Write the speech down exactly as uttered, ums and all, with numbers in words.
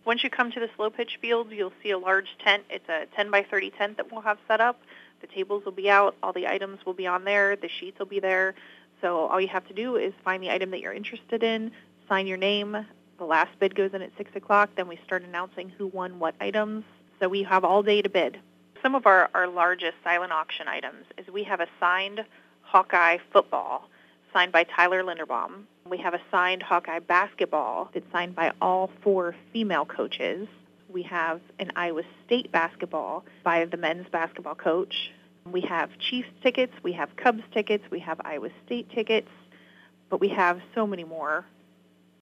Once you come to the slow pitch field, you'll see a large tent. It's a ten by thirty tent that we'll have set up. The tables will be out. All the items will be on there. The sheets will be there. So all you have to do is find the item that you're interested in, sign your name. The last bid goes in at six o'clock. Then we start announcing who won what items. So we have all day to bid. Some of our, our largest silent auction items is we have a signed Hawkeye football signed by Tyler Linderbaum. We have a signed Hawkeye basketball that's signed by all four female coaches. We have an Iowa State basketball by the men's basketball coach. We have Chiefs tickets, we have Cubs tickets, we have Iowa State tickets, but we have so many more